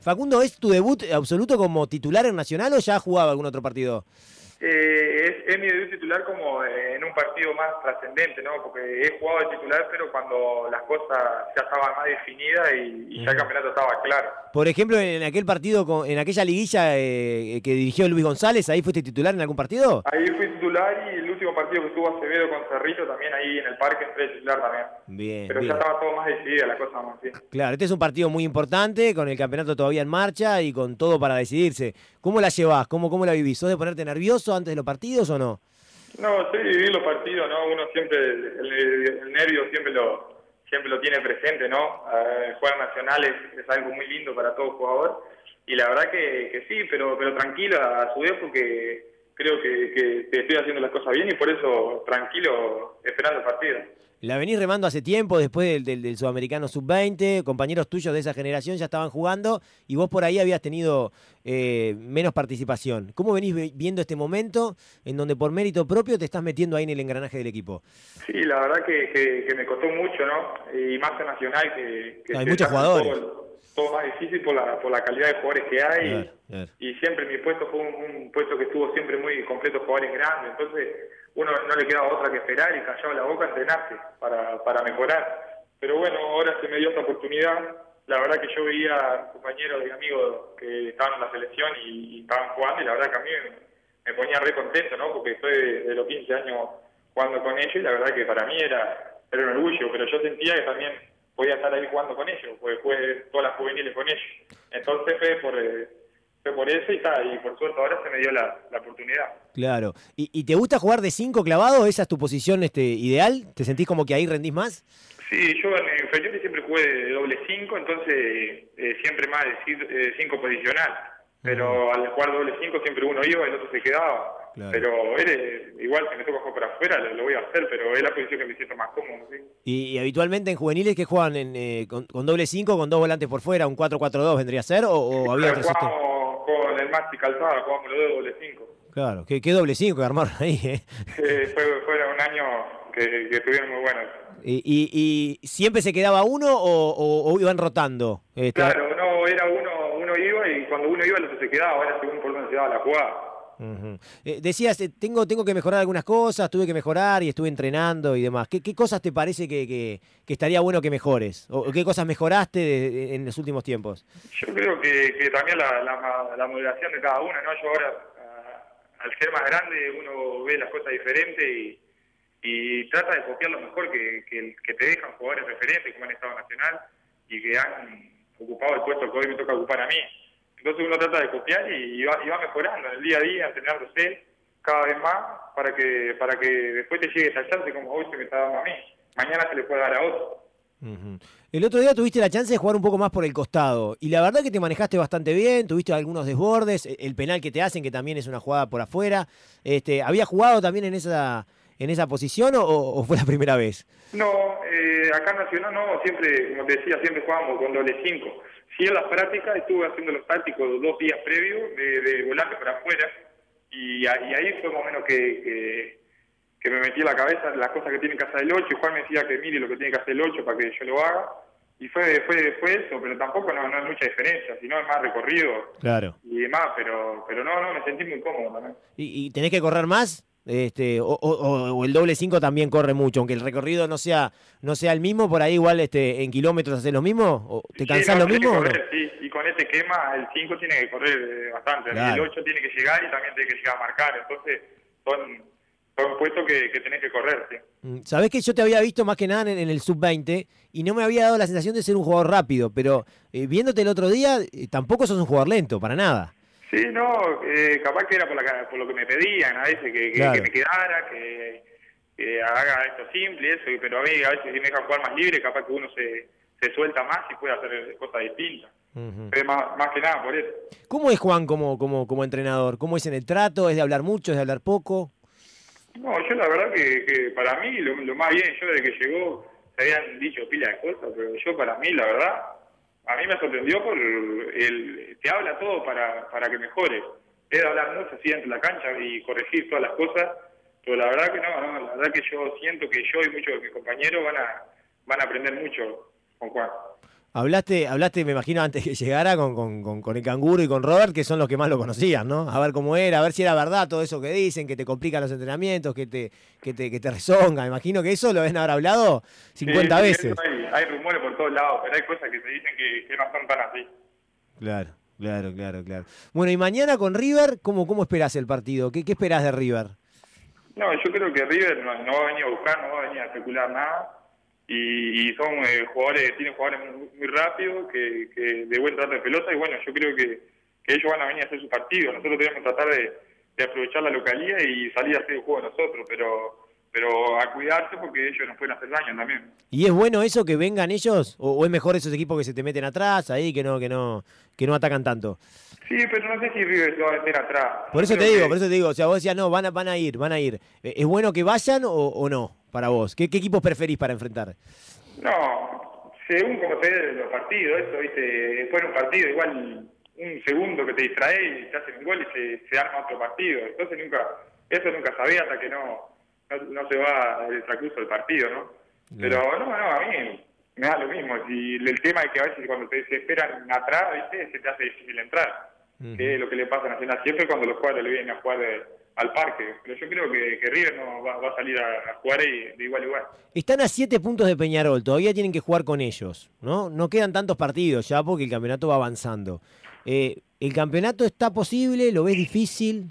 Facundo, ¿es tu debut absoluto como titular en Nacional o ya has jugado algún otro partido? Es mi debut titular como en un partido más trascendente, ¿no? Porque he jugado de titular, pero cuando las cosas ya estaban más definidas y ya el campeonato estaba claro. Por ejemplo, en aquel partido, en aquella liguilla que dirigió Luis González, ¿ahí fuiste titular en algún partido? Ahí fui titular y el último partido que estuvo Acevedo con Cerrito también ahí en el parque entré titular también. Bien, pero bien. ya estaba todo más decidida la cosa más bien. Claro, este es un partido muy importante, con el campeonato todavía en marcha y con todo para decidirse. ¿Cómo la llevás? ¿Cómo la vivís? ¿Sos de ponerte nervioso antes de los partidos o no? No, sí, vivir los partidos, ¿no? Uno siempre, el nervio siempre lo tiene presente, ¿no? Jugar Nacional es algo muy lindo para todo jugador y la verdad que sí, pero tranquilo a su vez porque creo que estoy haciendo las cosas bien y por eso tranquilo esperando el partido. La venís remando hace tiempo, después del Sudamericano Sub-20, compañeros tuyos de esa generación ya estaban jugando y vos por ahí habías tenido menos participación. ¿Cómo venís viendo este momento en donde por mérito propio te estás metiendo ahí en el engranaje del equipo? Sí, la verdad que me costó mucho, ¿no? Y más en Nacional que hay muchos jugadores. Todo más difícil por la calidad de jugadores que hay. Claro. Y siempre mi puesto fue un puesto que estuvo siempre muy completo, jugadores grandes. Entonces uno no le quedaba otra que esperar y callaba la boca, entrenarse para mejorar. Pero bueno, ahora se me dio esta oportunidad. La verdad que yo veía compañeros y amigos que estaban en la selección y estaban jugando y la verdad que a mí me ponía re contento, ¿no? Porque estoy de los 15 años jugando con ellos y la verdad que para mí era un orgullo, pero yo sentía que también podía estar ahí jugando con ellos, porque jugué todas las juveniles con ellos. Entonces fue por eso y por suerte ahora se me dio la oportunidad. Claro. ¿Y te gusta jugar de 5 clavado? ¿Esa es tu posición ideal? ¿Te sentís como que ahí rendís más? Sí, yo en inferiores siempre jugué de doble 5, entonces siempre más de 5 posicional. Pero al jugar doble 5 siempre uno iba y el otro se quedaba. Claro. Pero igual si me toca jugar por afuera lo voy a hacer, pero es la posición que me siento más cómodo. ¿Sí? ¿Y habitualmente en juveniles que juegan con doble 5, con 2 volantes por fuera, un 4-4-2 vendría a ser? ¿O había otro sistema? Jugamos con el Maxi Calzada, jugamos los dos doble 5. Claro, ¿qué doble 5 que armaron ahí? Fue un año que estuvieron muy buenos. ¿Y siempre se quedaba uno o iban rotando? Claro, no, era uno iba y cuando uno iba el otro se quedaba, era según por dónde se daba la jugada. Decías, tengo que mejorar algunas cosas, tuve que mejorar y estuve entrenando y demás. ¿Qué cosas te parece que estaría bueno que mejores? ¿O qué cosas mejoraste en los últimos tiempos? Yo creo que también la moderación de cada uno, ¿no? Yo ahora, al ser más grande, uno ve las cosas diferentes y trata de copiar lo mejor que te dejan jugadores referentes como en Estado Nacional y que han ocupado el puesto que hoy me toca ocupar a mí. Entonces uno trata de copiar y va mejorando en el día a día, entrenándose cada vez más para que después te llegue esa chance como hoy se me está dando a mí. Mañana se le puede dar a otro. El otro día tuviste la chance de jugar un poco más por el costado y la verdad que te manejaste bastante bien, tuviste algunos desbordes, el penal que te hacen que también es una jugada por afuera. ¿Habías jugado también en esa posición o fue la primera vez? No, acá en Nacional no, siempre, como te decía, siempre jugamos con doble 5. Sí, en las prácticas estuve haciendo los tácticos 2 días previos de volante para afuera y ahí fue más o menos que me metí en la cabeza las cosas que tiene que hacer el 8 y Juan me decía que mire lo que tiene que hacer el 8 para que yo lo haga y fue eso, pero tampoco no es mucha diferencia, sino es más recorrido. Claro. Y demás, pero no, me sentí muy cómodo también. ¿Y tenés que correr más? O el doble 5 también corre mucho, aunque el recorrido no sea el mismo, por ahí igual en kilómetros haces lo mismo, o te cansás lo mismo. Correr, ¿no? Sí, y con este esquema el 5 tiene que correr bastante, claro. El 8 tiene que llegar y también tiene que llegar a marcar, entonces son puestos que tenés que correr. ¿Sí? Sabés que yo te había visto más que nada en el Sub-20 y no me había dado la sensación de ser un jugador rápido, pero viéndote el otro día tampoco sos un jugador lento, para nada. Sí, no, capaz que era por lo que me pedían a veces, claro. Que me quedara, que haga esto simple y eso, pero a mí a veces si me dejan jugar más libre, capaz que uno se suelta más y puede hacer cosas distintas. Más que nada por eso. ¿Cómo es Juan como entrenador? ¿Cómo es en el trato? ¿Es de hablar mucho? ¿Es de hablar poco? No, yo la verdad que para mí lo más bien, yo desde que llegó se habían dicho pila de cosas, pero yo para mí la verdad... A mí me sorprendió te habla todo para que mejores. Es de hablar mucho así dentro de la cancha y corregir todas las cosas, pero la verdad que no, la verdad que yo siento que yo y muchos de mis compañeros van a aprender mucho con Juan. Hablaste, me imagino, antes que llegara con el Canguro y con Robert, que son los que más lo conocían, ¿no? A ver cómo era, a ver si era verdad todo eso que dicen, que te complican los entrenamientos, que te rezonga. Me imagino que eso lo deben haber hablado 50 veces. Hay rumores por todos lados, pero hay cosas que se dicen que no son tan así. Claro. Bueno, y mañana con River, ¿cómo esperás el partido? ¿Qué esperás de River? No, yo creo que River no va a venir a buscar, no va a venir a especular nada. Y son tienen jugadores muy rápidos, que de buen trato de pelota, y bueno, yo creo que ellos van a venir a hacer su partido. Nosotros tenemos que tratar de aprovechar la localía y salir a hacer el juego nosotros, pero a cuidarse porque ellos nos pueden hacer daño también. ¿Y es bueno eso que vengan ellos? ¿O es mejor esos equipos que se te meten atrás, ahí, que no atacan tanto? Sí, pero no sé si River se va a meter atrás. Por eso te digo, o sea, vos decías, no, van a ir. ¿Es bueno que vayan o no, para vos? ¿Qué equipos preferís para enfrentar? No, según como se ve los partidos, eso, ¿viste? Después de un partido, igual un segundo que te distrae y te hacen un gol y se arma otro partido. Entonces eso nunca sabía hasta que no se va el transcurso del partido, ¿no? Pero no, a mí me da lo mismo. Si el tema es que a veces cuando se esperan atrás, ¿viste? Se te hace difícil entrar. Que es lo que le pasa a Nacional siempre cuando los jugadores le vienen a jugar al parque. Pero yo creo que River no va a salir a jugar de igual a igual. Están a 7 puntos de Peñarol, todavía tienen que jugar con ellos, ¿no? No quedan tantos partidos ya porque el campeonato va avanzando. ¿El campeonato está posible? ¿Lo ves difícil?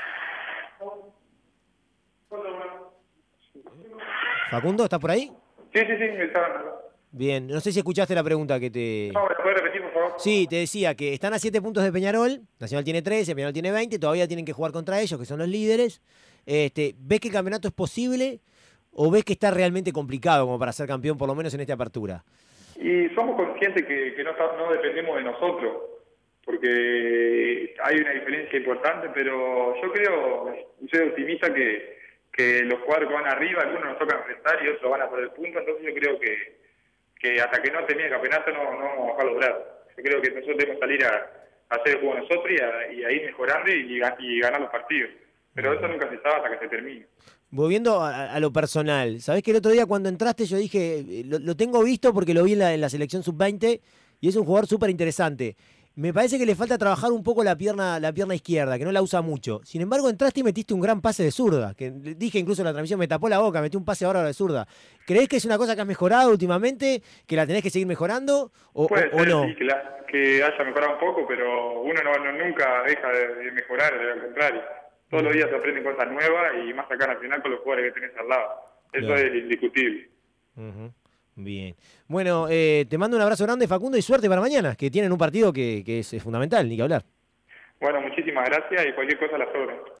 ¿Facundo, estás por ahí? Sí, me está. Bien, no sé si escuchaste la pregunta que te... No, ¿me puedes repetir, por favor? Sí, te decía que están a 7 puntos de Peñarol, Nacional tiene 13, Peñarol tiene 20, todavía tienen que jugar contra ellos, que son los líderes. ¿Ves que el campeonato es posible o ves que está realmente complicado como para ser campeón, por lo menos en esta apertura? Y somos conscientes que no dependemos de nosotros, porque hay una diferencia importante, pero yo soy optimista que los cuadros que van arriba, algunos nos tocan enfrentar y otros van a por el punto, entonces yo creo que hasta que no termine el campeonato no vamos a bajar los brazos. Yo creo que nosotros debemos salir a hacer el juego nosotros y a ir mejorando y ganar los partidos. Pero eso nunca se sabe hasta que se termine. Volviendo a lo personal, ¿sabés que el otro día cuando entraste yo dije, lo tengo visto porque lo vi en la selección sub-20 y es un jugador súper interesante? Me parece que le falta trabajar un poco la pierna izquierda, que no la usa mucho. Sin embargo, entraste y metiste un gran pase de zurda, que dije incluso en la transmisión, me tapó la boca, metí un pase ahora de zurda. ¿Creés que es una cosa que has mejorado últimamente, que la tenés que seguir mejorando o no? Sí, que haya mejorado un poco, pero uno nunca deja de mejorar, al contrario. Todos los días se aprenden cosas nuevas y más acá Nacional con los jugadores que tenés al lado. Eso es indiscutible. Bien. Bueno, te mando un abrazo grande, Facundo, y suerte para mañana, que tienen un partido que es fundamental, ni que hablar. Bueno, muchísimas gracias y cualquier cosa a las órdenes.